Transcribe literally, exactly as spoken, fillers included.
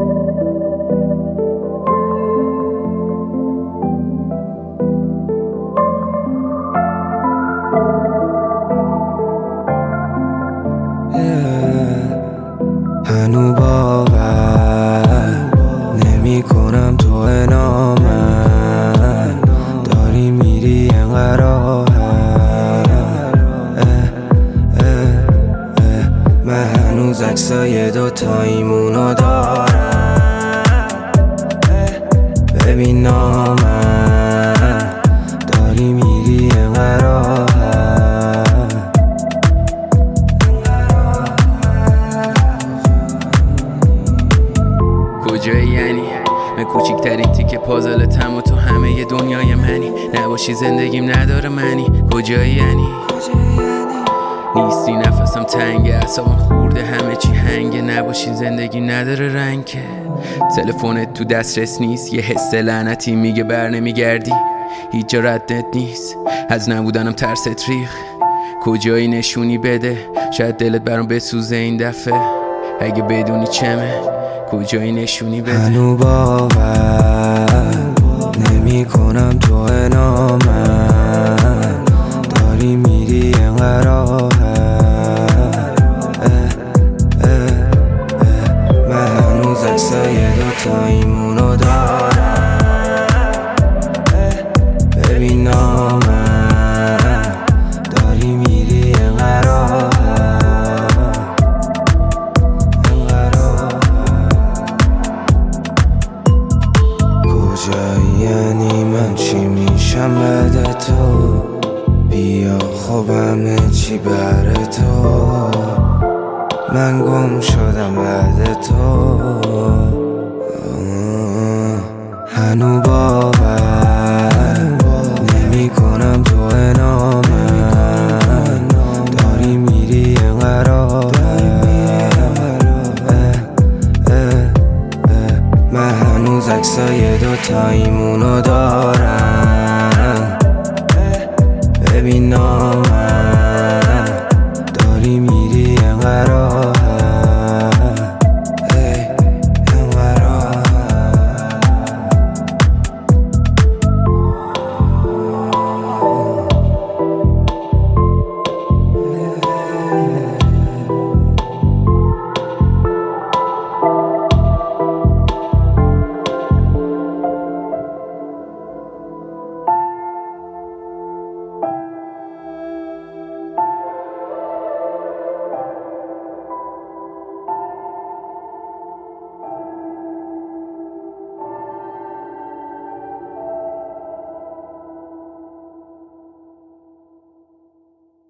هنو باور نمی کنم تو نامن داری میری انقدر راحت. من هنوز عکسای دوتاییمونو دارم. ببین نامن داری میری انقدر راحت. کجایی یعنی؟ من کوچیکترین تیکه پازلتم و تو همه ی دنیای منی. نباشی زندگیم نداره منی. کجایی یعنی؟ نیستی نفسم تنگه، اعصابم خورده، همه چی هنگه. نباشی زندگی نداره رنگ که تلفنت تو دسترس نیست. یه حس لعنتی میگه بر نمیگردی، هیچ جا ردت نیست. از نبودنم ترست ریخ. کجایی نشونی بده، شاید دلت برام بسوزه این دفعه. اگه بدونی چمه کجایی نشونی بده. هنو باور نمی کنم تو نامن داری میری انقدر راحت. من هنوز عکسای دوتاییمونو دارم. ببین نامن داری میری انقدر راحت. کجایی یعنی؟ من چی میشم بعد تو؟ بیا خب همه چی بر تو. من گم شدم بعد تو. هنو باور نمی کنم تو نامن داری میری انقدر راحت. من هنوز عکسای دوتاییمونو دارم.